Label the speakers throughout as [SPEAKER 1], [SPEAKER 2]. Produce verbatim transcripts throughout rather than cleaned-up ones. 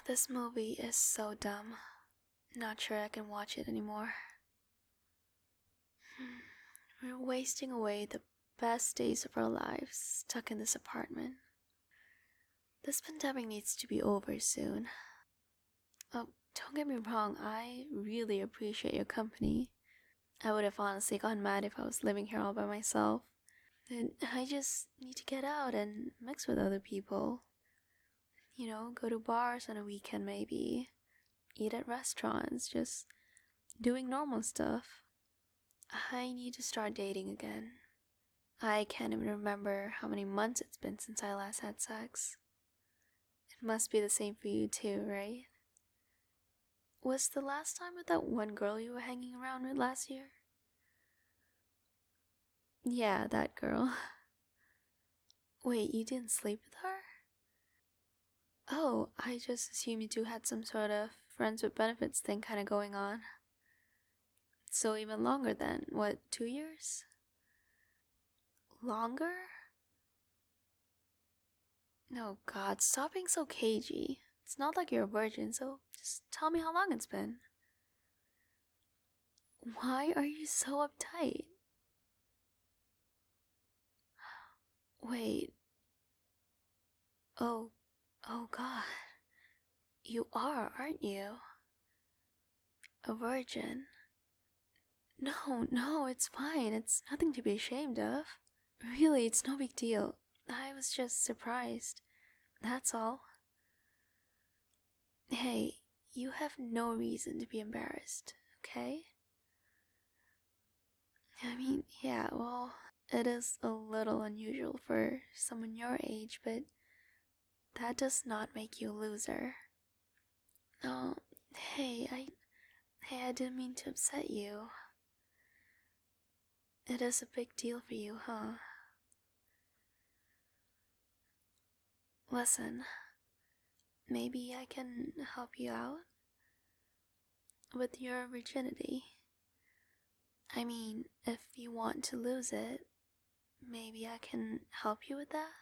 [SPEAKER 1] This movie is so dumb. Not sure I can watch it anymore. We're wasting away the best days of our lives stuck in this apartment. This pandemic needs to be over soon. Oh, don't get me wrong, I really appreciate your company. I would have honestly gone mad if I was living here all by myself. And I just need to get out and mix with other people. You know, go to bars on a weekend maybe. Eat at restaurants, just doing normal stuff. I need to start dating again. I can't even remember how many months it's been since I last had sex. It must be the same for you too, right? Was the last time with that one girl you were hanging around with last year? Yeah, that girl. Wait, you didn't sleep with her? Oh, I just assumed you two had some sort of friends with benefits thing kind of going on. So even longer then, what, two years? Longer? No, God, stop being so cagey. It's not like you're a virgin, so just tell me how long it's been. Why are you so uptight? Wait. Oh, oh God. You are, aren't you? A virgin. No, no, it's fine. It's nothing to be ashamed of. Really, it's no big deal. I was just surprised. That's all. Hey, you have no reason to be embarrassed, okay? I mean, yeah, well, it is a little unusual for someone your age, but that does not make you a loser. Oh, hey, I. Hey, I didn't mean to upset you. It is a big deal for you, huh? Listen, maybe I can help you out with your virginity. I mean, if you want to lose it, maybe I can help you with that?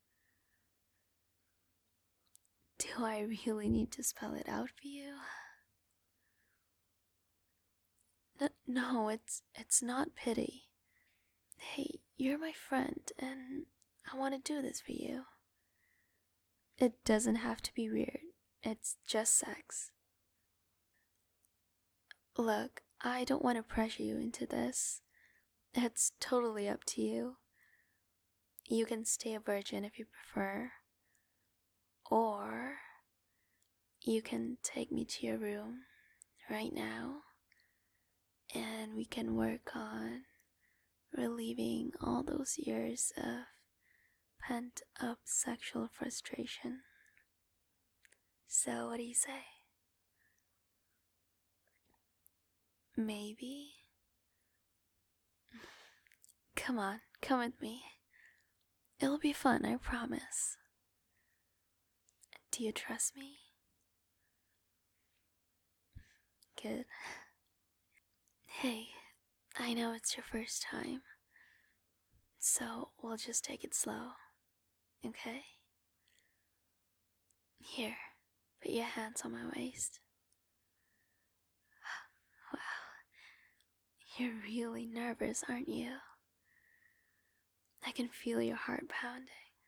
[SPEAKER 1] Do I really need to spell it out for you? N- no, it's it's not pity. Hey, you're my friend, and I want to do this for you. It doesn't have to be weird. It's just sex. Look, I don't want to pressure you into this. It's totally up to you. You can stay a virgin if you prefer. Or you can take me to your room right now and we can work on relieving all those years of pent up sexual frustration. So, what do you say? Maybe? Come on, come with me. It'll be fun, I promise. Do you trust me? Good. Hey, I know it's your first time, so we'll just take it slow, okay? Here, put your hands on my waist. Wow, you're really nervous, aren't you? I can feel your heart pounding.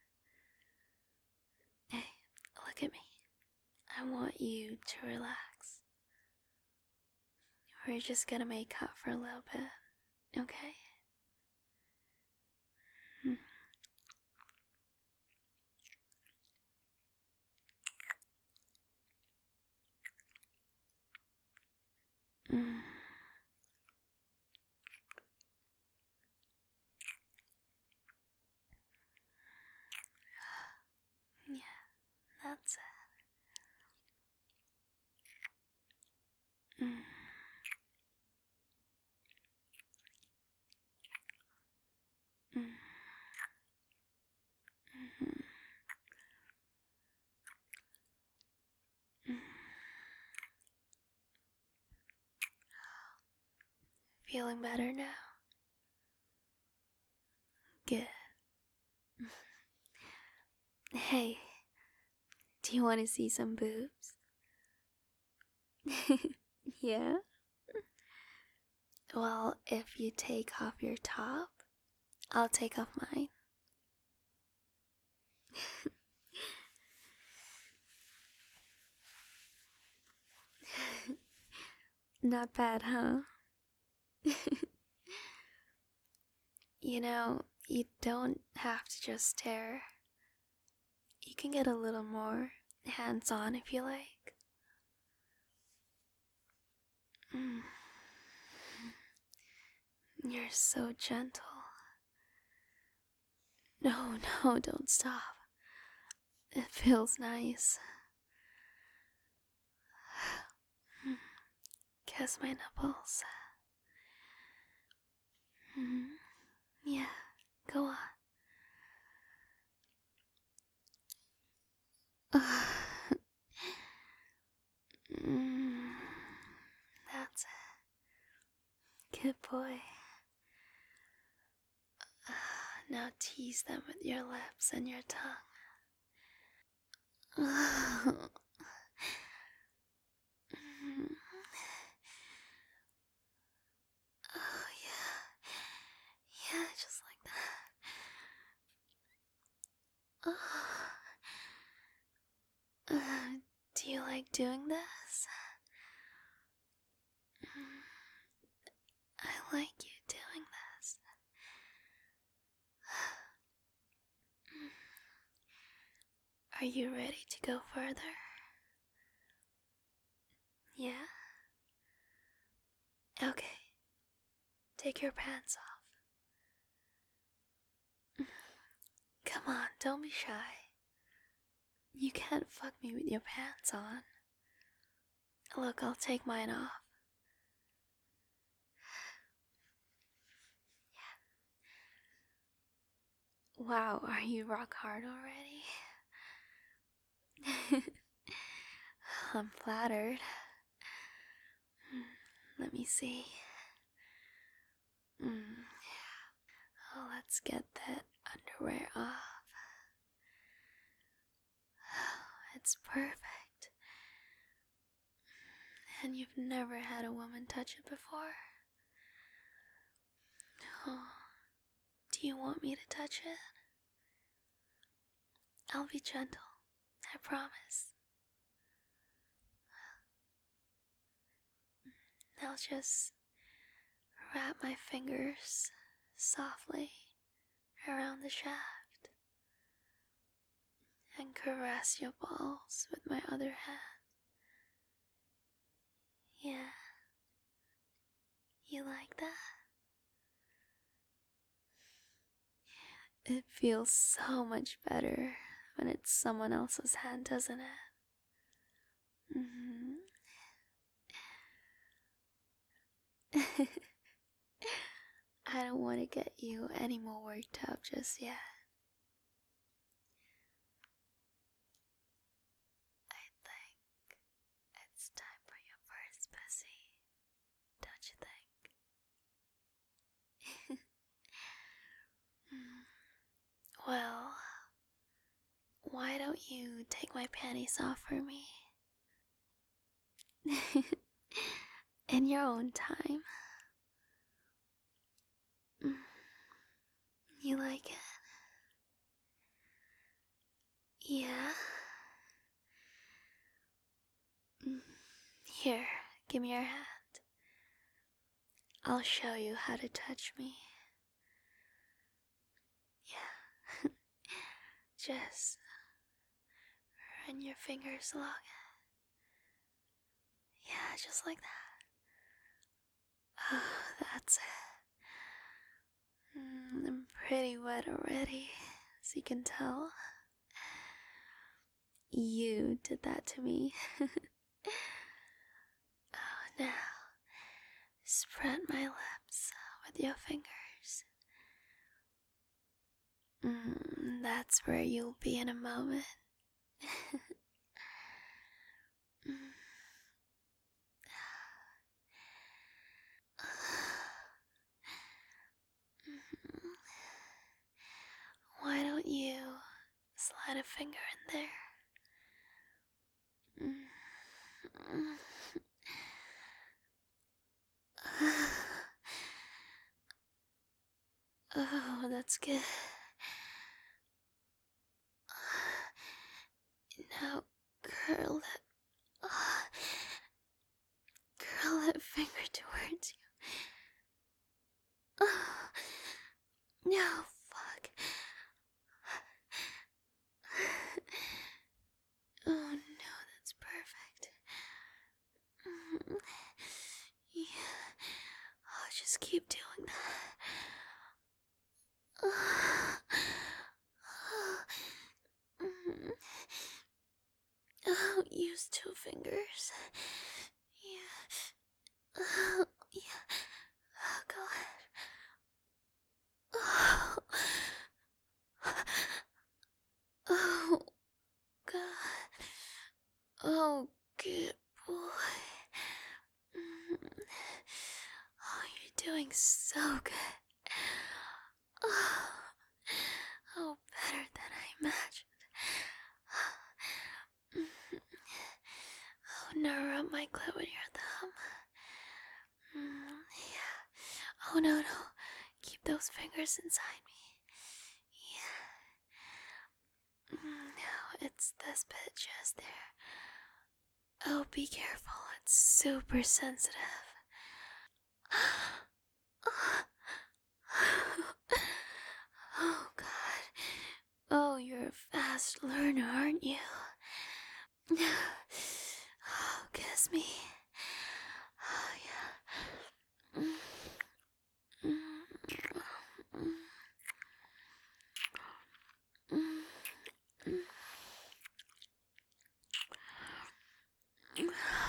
[SPEAKER 1] Hey, look at me. I want you to relax. We're just gonna make out for a little bit, okay? Mm. Mm. Yeah, that's it. Mm. Mm. Mm-hmm. Mm. Feeling better now? Good. Hey, do you want to see some boobs? Yeah? Well, if you take off your top, I'll take off mine. Not bad, huh? You know, you don't have to just stare. You can get a little more hands on if you like. Mm. You're so gentle. No, no, don't stop. It feels nice. Kiss my nipples. Mm. Yeah, go on. Mm. That's it. Good boy. Now tease them with your lips and your tongue. Oh yeah, yeah, just like that. Oh. Uh, do you like doing this? I like you doing this. Are you ready to go further? Yeah? Okay. Take your pants off. Come on, don't be shy. You can't fuck me with your pants on. Look, I'll take mine off. Yeah. Wow, are you rock hard already? I'm flattered. Let me see. Mm. Oh, let's get that underwear off. It's perfect. And you've never had a woman touch it before? Oh, do you want me to touch it? I'll be gentle, I promise. I'll just wrap my fingers softly around the shaft and caress your balls with my other hand. Yeah, you like that? It feels so much better when it's someone else's hand, doesn't it? Mm-hmm. I don't want to get you any more worked up just yet. I think it's time for your first pussy, don't you think? Well, why don't you take my panties off for me? In your own time. You like it? Yeah? Here, give me your hand. I'll show you how to touch me. Yeah. Just run your fingers along it. Yeah, just like that. Oh, that's it. Mm, I'm pretty wet already, as you can tell. You did that to me. Oh, now, spread my lips with your fingers. Mm, that's where you'll be in a moment. Mm. Why don't you slide a finger in there? that's good. Now curl that. Uh, curl that finger towards you. Uh, no, fuck. Oh no, that's perfect. Mm, yeah, I'll just keep doing that. Mm. I'll use two fingers. Yeah. Oh, yeah. Oh, go ahead. Oh. Oh, God. Oh, good boy. Mm. Oh, you're doing so good. Oh, oh better than I imagined. Oh, now rub my clit with your thumb. Mm, yeah. Oh, no, no. Keep those fingers inside me. Yeah. Mm, no, it's this bit just there. Oh, be careful. It's super sensitive. Oh, God. Oh, you're a fast learner, aren't you? Oh, kiss me. Oh, yeah. Mm, mm, mm, mm, mm.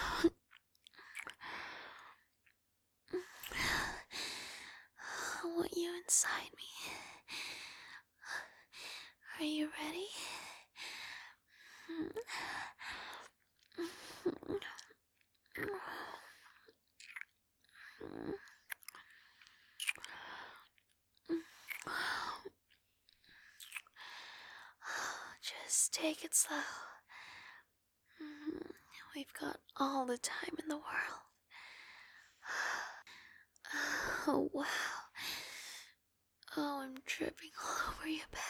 [SPEAKER 1] I want you inside me. Are you ready? Just take it slow. We've got all the time in the world. Oh, wow. Oh, I'm dripping all over your bed.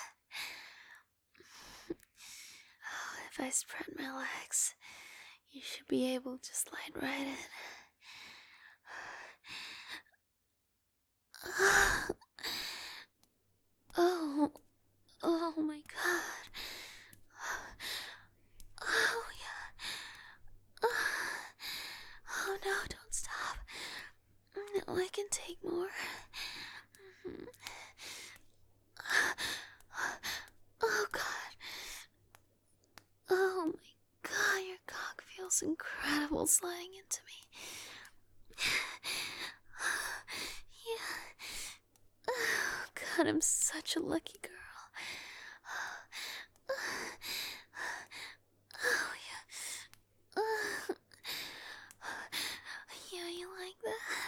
[SPEAKER 1] Oh, if I spread my legs, you should be able to slide right in. Oh, oh my God. Oh, yeah. Oh no, don't stop. No, I can take more. Oh God. Oh my God, your cock feels incredible sliding into me. Yeah. Oh God, I'm such a lucky girl. Oh yeah. Yeah, you like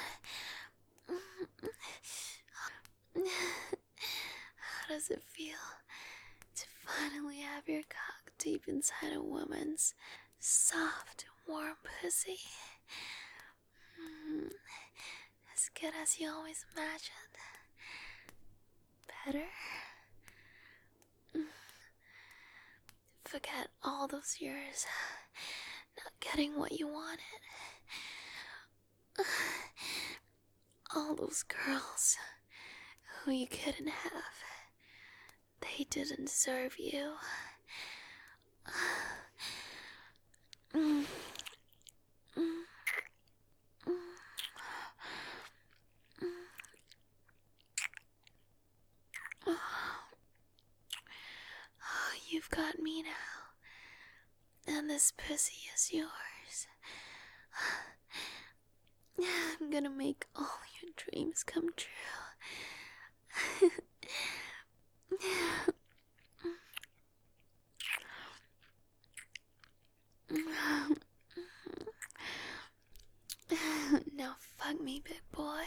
[SPEAKER 1] that? How does it feel to finally have your cock deep inside a woman's soft, warm pussy? Mm, as good as you always imagined. Better? Mm. Forget all those years not getting what you wanted. All those girls who you couldn't have. They didn't deserve you. Mm. Mm. Mm. Oh, you've got me now, and this pussy is yours. I'm gonna make all your dreams come true. Now fuck me, big boy.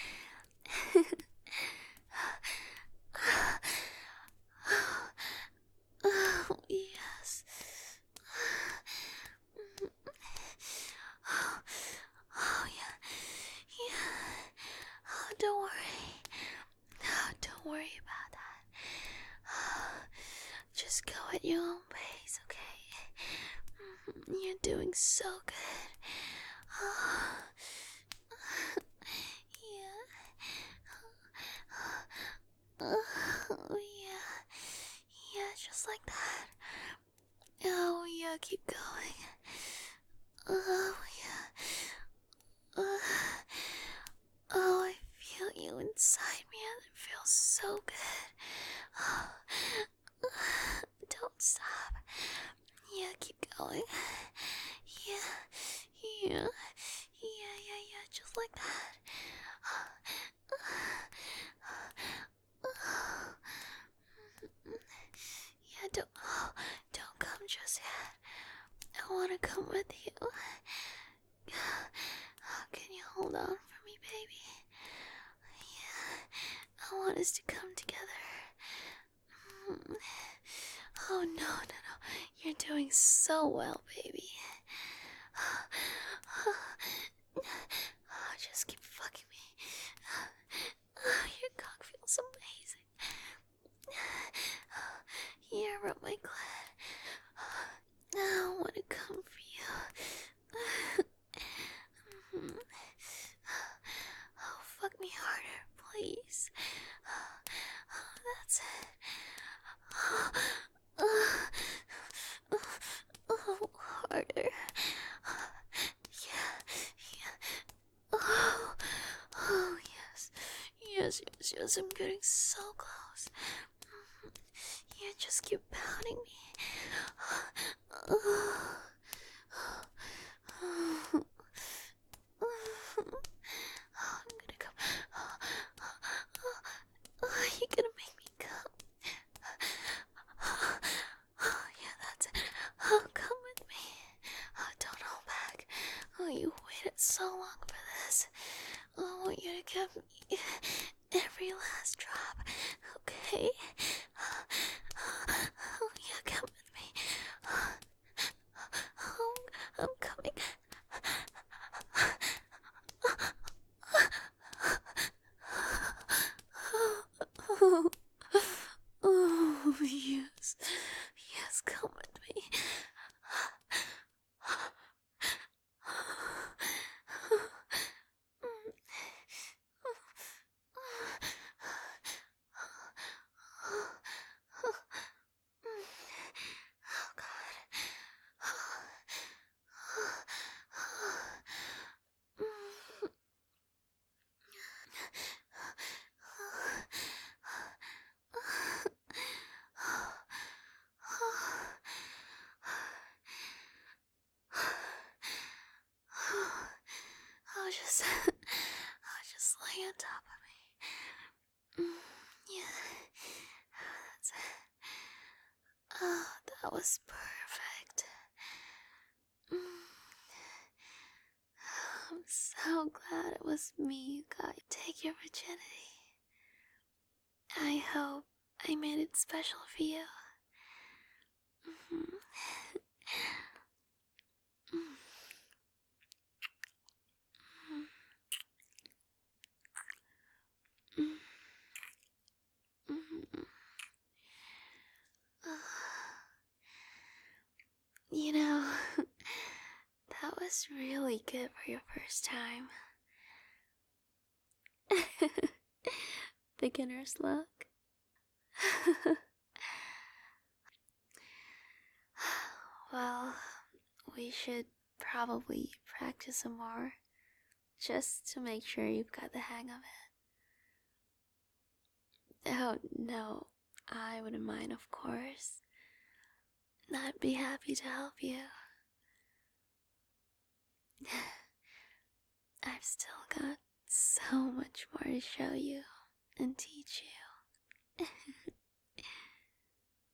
[SPEAKER 1] Oh, yes. Oh, oh, yeah. Yeah. Oh, don't worry. Oh, don't worry about that. You're doing so good. Oh, yeah. Oh, yeah. Yeah, just like that. Oh, yeah, keep going. Oh, yeah. Uh, oh, I feel you inside me and it feels so good. Oh, don't stop. Yeah, keep going. Yeah, yeah, yeah, yeah, yeah, just like that. Yeah, don't, oh, don't come just yet. I wanna come with you. Can you hold on for me, baby? Yeah, I want us to come together. Mm. Oh, no, no, no. You're doing so well, baby. Oh, just keep fucking me. Oh, your cock feels amazing. Yeah, rub my clit. I want to come for you. Mhm. Oh, fuck me harder, please. Oh, that's it. Oh, oh, harder. Yeah, yeah. Oh, oh, yes. Yes, yes, yes. I'm getting so close. Yeah, just keep pounding me. Oh, oh, I'm gonna come. Oh, you're gonna make me come. Oh, yeah, that's it. Oh, come with me. Oh, don't hold back. Oh, you waited so long for this. Oh, I want you to give me every last drop, okay? Oh, yeah, come with me. Oh, I'm coming. Oh, oh, yes. Yes, come with me. Oh, God. I'll just, I'll just lay on top of me. Mm, yeah, that's it. Oh, that was perfect. Mm, I'm so glad it was me who got you. Take your virginity. I hope I made it special for you. Mm-hmm. You know, that was really good for your first time. Beginner's luck. Well, we should probably practice some more, just to make sure you've got the hang of it. Oh, no, I wouldn't mind, of course. I'd be happy to help you. I've still got so much more to show you and teach you.